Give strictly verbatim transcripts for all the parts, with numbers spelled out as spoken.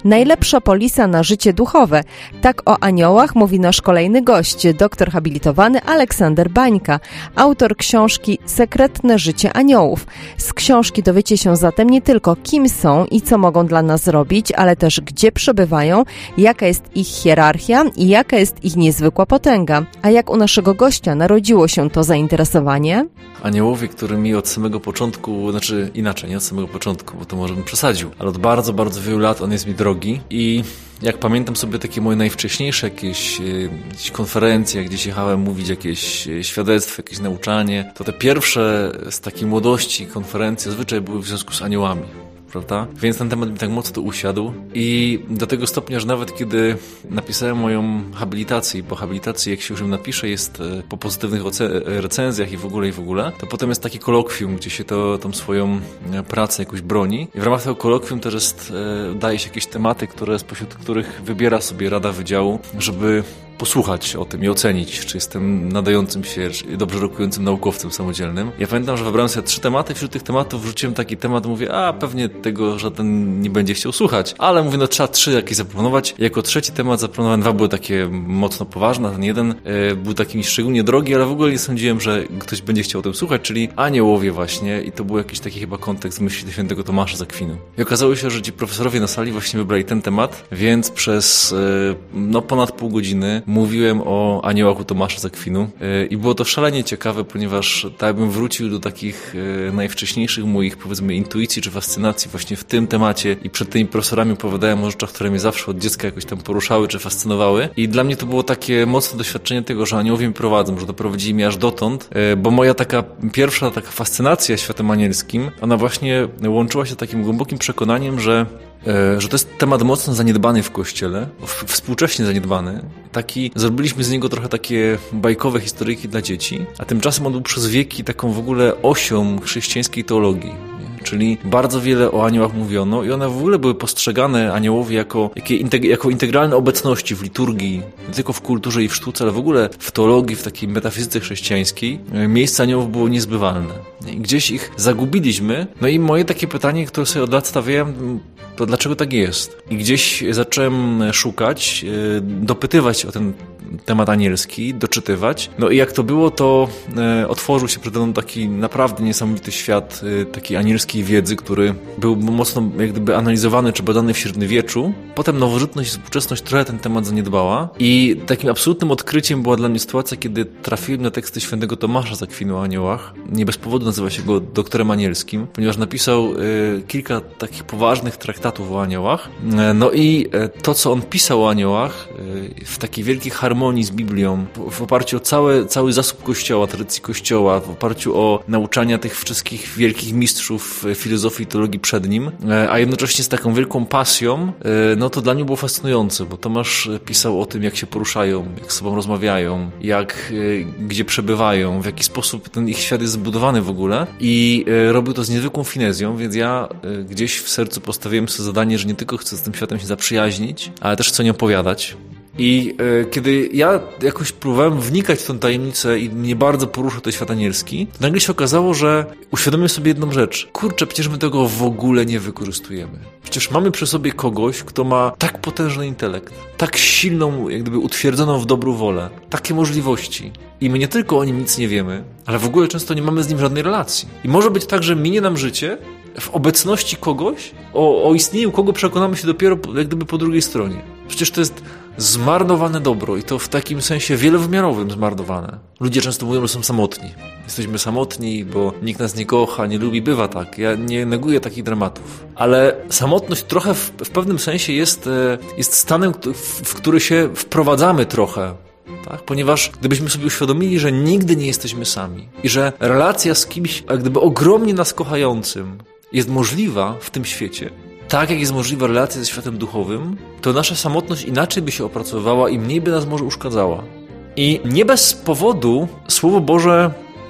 Najlepsza polisa na życie duchowe. Tak o aniołach mówi nasz kolejny gość, doktor habilitowany Aleksander Bańka, autor książki Sekretne życie aniołów. Z książki dowiecie się zatem nie tylko kim są i co mogą dla nas zrobić, ale też gdzie przebywają, jaka jest ich hierarchia i jaka jest ich niezwykła potęga. A jak u naszego gościa narodziło się to zainteresowanie? Aniołowie, którymi od samego początku, znaczy inaczej, nie od samego początku, bo to może bym przesadził, ale od bardzo, bardzo wielu lat on jest mi drogi i jak pamiętam sobie takie moje najwcześniejsze jakieś, jakieś konferencje, gdzieś jechałem mówić jakieś świadectwo, jakieś nauczanie, to te pierwsze z takiej młodości konferencje zazwyczaj były w związku z aniołami. Prawda? Więc ten temat mi tak mocno usiadł i do tego stopnia, że nawet kiedy napisałem moją habilitację, po habilitacji, jak się już ją napisze, jest po pozytywnych recenzjach i w ogóle, i w ogóle, to potem jest taki kolokwium, gdzie się to, tą swoją pracę jakoś broni i w ramach tego kolokwium też jest, daje się jakieś tematy, które, spośród których wybiera sobie Rada Wydziału, żeby posłuchać o tym i ocenić, czy jestem nadającym się, dobrze rokującym naukowcem samodzielnym. Ja pamiętam, że wybrałem sobie trzy tematy, wśród tych tematów wrzuciłem taki temat, mówię, a pewnie tego żaden nie będzie chciał słuchać, ale mówię, no trzeba trzy jakieś zaproponować. Jako trzeci temat zaproponowałem, dwa były takie mocno poważne, ten jeden e, był taki szczególnie drogi, ale w ogóle nie sądziłem, że ktoś będzie chciał o tym słuchać, czyli aniołowie właśnie i to był jakiś taki chyba kontekst myśli świętego Tomasza z Akwinu. I okazało się, że ci profesorowie na sali właśnie wybrali ten temat, więc przez e, no ponad pół godziny mówiłem o aniołach u Tomasza z Akwinu i było to szalenie ciekawe, ponieważ tak bym wrócił do takich najwcześniejszych moich, powiedzmy, intuicji czy fascynacji właśnie w tym temacie i przed tymi profesorami opowiadałem o rzeczach, które mnie zawsze od dziecka jakoś tam poruszały czy fascynowały i dla mnie to było takie mocne doświadczenie tego, że aniołowie mnie prowadzą, że doprowadzili mnie aż dotąd, bo moja taka pierwsza taka fascynacja światem anielskim, ona właśnie łączyła się z takim głębokim przekonaniem, że że to jest temat mocno zaniedbany w Kościele, współcześnie zaniedbany. Taki, zrobiliśmy z niego trochę takie bajkowe historyjki dla dzieci, a tymczasem on był przez wieki taką w ogóle osią chrześcijańskiej teologii. Nie? Czyli bardzo wiele o aniołach mówiono i one w ogóle były postrzegane, aniołowie, jako, jako integralne obecności w liturgii, nie tylko w kulturze i w sztuce, ale w ogóle w teologii, w takiej metafizyce chrześcijańskiej. Miejsce aniołów było niezbywalne. I gdzieś ich zagubiliśmy. No i moje takie pytanie, które sobie od lat stawiałem, to dlaczego tak jest? I gdzieś zacząłem szukać, dopytywać o ten temat anielski, doczytywać. No i jak to było, to e, otworzył się przede mną taki naprawdę niesamowity świat e, takiej anielskiej wiedzy, który był mocno jak gdyby analizowany czy badany w średniowieczu. Potem nowożytność i współczesność trochę ten temat zaniedbała i takim absolutnym odkryciem była dla mnie sytuacja, kiedy trafiłem na teksty świętego Tomasza z Akwinu o aniołach. Nie bez powodu nazywa się go doktorem anielskim, ponieważ napisał e, kilka takich poważnych traktatów o aniołach. E, no i e, to, co on pisał o aniołach e, w takiej wielkiej harmonii z Biblią, w oparciu o cały, cały zasób Kościoła, tradycji Kościoła, w oparciu o nauczania tych wszystkich wielkich mistrzów filozofii i teologii przed nim, a jednocześnie z taką wielką pasją, no to dla mnie było fascynujące, bo Tomasz pisał o tym, jak się poruszają, jak z sobą rozmawiają, jak, gdzie przebywają, w jaki sposób ten ich świat jest zbudowany w ogóle i robił to z niezwykłą finezją, więc ja gdzieś w sercu postawiłem sobie zadanie, że nie tylko chcę z tym światem się zaprzyjaźnić, ale też chcę nie opowiadać. I e, kiedy ja jakoś próbowałem wnikać w tę tajemnicę i mnie bardzo poruszył ten świat anielski, to nagle się okazało, że uświadomiłem sobie jedną rzecz. Kurczę, przecież my tego w ogóle nie wykorzystujemy. Przecież mamy przy sobie kogoś, kto ma tak potężny intelekt, tak silną, jak gdyby utwierdzoną w dobrą wolę, takie możliwości. I my nie tylko o nim nic nie wiemy, ale w ogóle często nie mamy z nim żadnej relacji. I może być tak, że minie nam życie w obecności kogoś, o, o istnieniu kogo przekonamy się dopiero jak gdyby po drugiej stronie. Przecież to jest zmarnowane dobro i to w takim sensie wielowymiarowym zmarnowane. Ludzie często mówią, że są samotni. Jesteśmy samotni, bo nikt nas nie kocha, nie lubi, bywa tak. Ja nie neguję takich dramatów. Ale samotność trochę w, w pewnym sensie jest, jest stanem, w który się wprowadzamy trochę. Tak? Ponieważ gdybyśmy sobie uświadomili, że nigdy nie jesteśmy sami i że relacja z kimś jak gdyby ogromnie nas kochającym jest możliwa w tym świecie, tak jak jest możliwa relacja ze światem duchowym, to nasza samotność inaczej by się opracowywała i mniej by nas może uszkadzała. I nie bez powodu Słowo Boże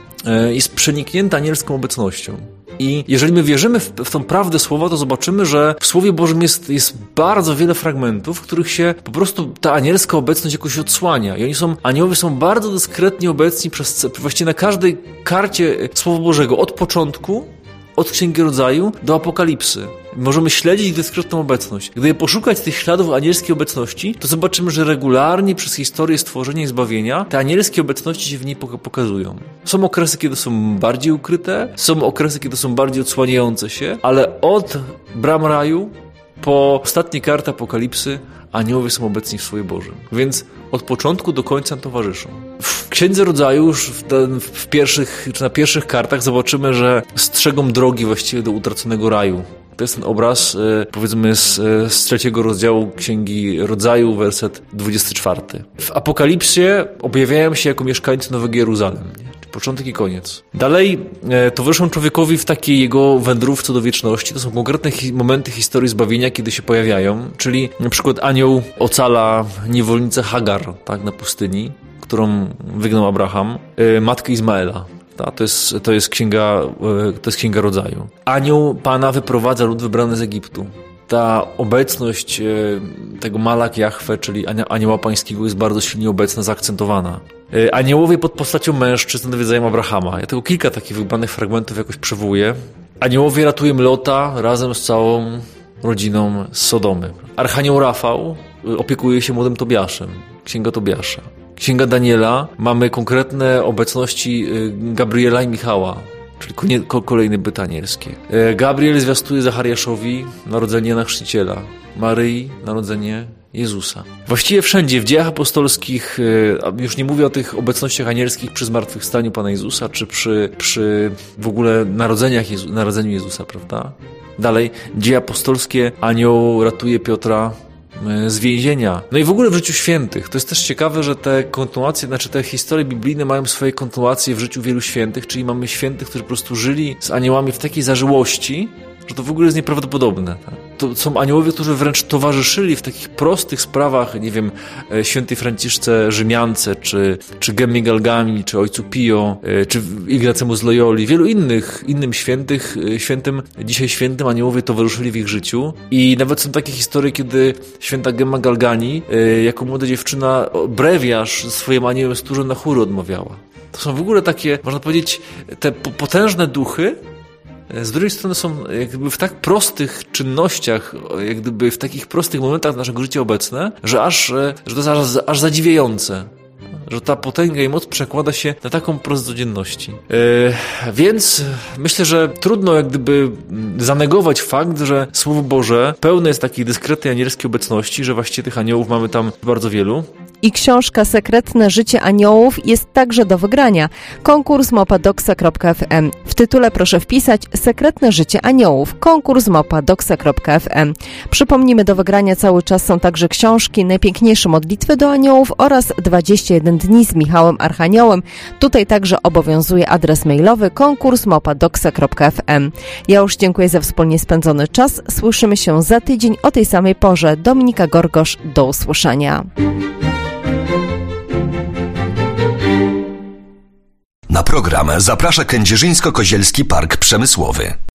jest przeniknięte anielską obecnością. I jeżeli my wierzymy w, w tą prawdę Słowa, to zobaczymy, że w Słowie Bożym jest, jest bardzo wiele fragmentów, w których się po prostu ta anielska obecność jakoś odsłania. I oni są, aniołowie są bardzo dyskretnie obecni przez, właściwie na każdej karcie Słowa Bożego, od początku, od Księgi Rodzaju do Apokalipsy. możemy śledzić ich dyskretną obecność. Gdyby poszukać tych śladów anielskiej obecności, to zobaczymy, że regularnie przez historię stworzenia i zbawienia te anielskie obecności się w niej pokazują. Są okresy, kiedy są bardziej ukryte, są okresy, kiedy są bardziej odsłaniające się, ale od bram raju po ostatnie karty Apokalipsy aniołowie są obecni w Słowie Bożym. Więc od początku do końca towarzyszą. W Księdze Rodzaju już w, ten, w pierwszych, czy na pierwszych kartach zobaczymy, że strzegą drogi właściwie do utraconego raju. To jest ten obraz, powiedzmy, z, z trzeciego rozdziału Księgi Rodzaju, werset dwudziesty czwarty. W Apokalipsie objawiają się jako mieszkańcy Nowego Jeruzalem. Nie? Początek i koniec. Dalej e, towarzyszą człowiekowi w takiej jego wędrówce do wieczności. To są konkretne hi- momenty historii zbawienia, kiedy się pojawiają. Czyli na przykład anioł ocala niewolnicę Hagar, tak, na pustyni, którą wygnał Abraham, e, matkę Izmaela. Ta, to, jest, to, jest księga, e, to jest księga Rodzaju. Anioł Pana wyprowadza lud wybrany z Egiptu. Ta obecność e, tego Malak Jahwe, czyli anioła pańskiego, jest bardzo silnie obecna, zaakcentowana. E, aniołowie pod postacią mężczyzn nawiedzają Abrahama. Ja tylko kilka takich wybranych fragmentów jakoś przywołuję. Aniołowie ratują Lota razem z całą rodziną z Sodomy. Archanioł Rafał opiekuje się młodym Tobiaszem. Księga Tobiasza. Księga Daniela mamy konkretne obecności Gabriela i Michała. Czyli kolejne byty anielskie. Gabriel zwiastuje Zachariaszowi narodzenie Jana Chrzciciela, Maryi narodzenie Jezusa. Właściwie wszędzie w dziejach apostolskich, już nie mówię o tych obecnościach anielskich przy zmartwychwstaniu Pana Jezusa, czy przy, przy w ogóle narodzeniach Jezu, narodzeniu Jezusa, prawda? Dalej, dzieje apostolskie, anioł ratuje Piotra z więzienia. No i w ogóle w życiu świętych. To jest też ciekawe, że te kontynuacje, znaczy te historie biblijne mają swoje kontynuacje w życiu wielu świętych, czyli mamy świętych, którzy po prostu żyli z aniołami w takiej zażyłości, że to w ogóle jest nieprawdopodobne. Tak? To są aniołowie, którzy wręcz towarzyszyli w takich prostych sprawach, nie wiem, świętej Franciszce Rzymiance, czy, czy Gemmie Galgani, czy ojcu Pio, czy Ignacemu z Loyoli, wielu innych, innym świętych, świętym, dzisiaj świętym aniołowie towarzyszyli w ich życiu. I nawet są takie historie, kiedy święta Gemma Galgani, jako młoda dziewczyna, brewiarz swoim aniołem stróży na chóry odmawiała. To są w ogóle takie, można powiedzieć, te potężne duchy, z drugiej strony są jak gdyby w tak prostych czynnościach, jak gdyby w takich prostych momentach naszego życia obecne, że aż, że to jest aż, aż zadziwiające. Że ta potęga i moc przekłada się na taką prost codzienności. Yy, więc myślę, że trudno jak gdyby zanegować fakt, że Słowo Boże pełne jest takiej dyskretnej anielskiej obecności, że właściwie tych aniołów mamy tam bardzo wielu. I książka Sekretne życie aniołów jest także do wygrania. Konkurs małpa doxa kropka f m. W tytule proszę wpisać Sekretne życie aniołów. Konkurs małpa doxa kropka f m. Przypomnijmy, do wygrania cały czas są także książki Najpiękniejsze modlitwy do aniołów oraz dwadzieścia jeden dni z Michałem Archaniołem. Tutaj także obowiązuje adres mailowy konkurs małpa doxa kropka f m. Ja już dziękuję za wspólnie spędzony czas. Słyszymy się za tydzień o tej samej porze. Dominika Gorgosz, do usłyszenia. Na program zaprasza Kędzierzyńsko-Kozielski Park Przemysłowy.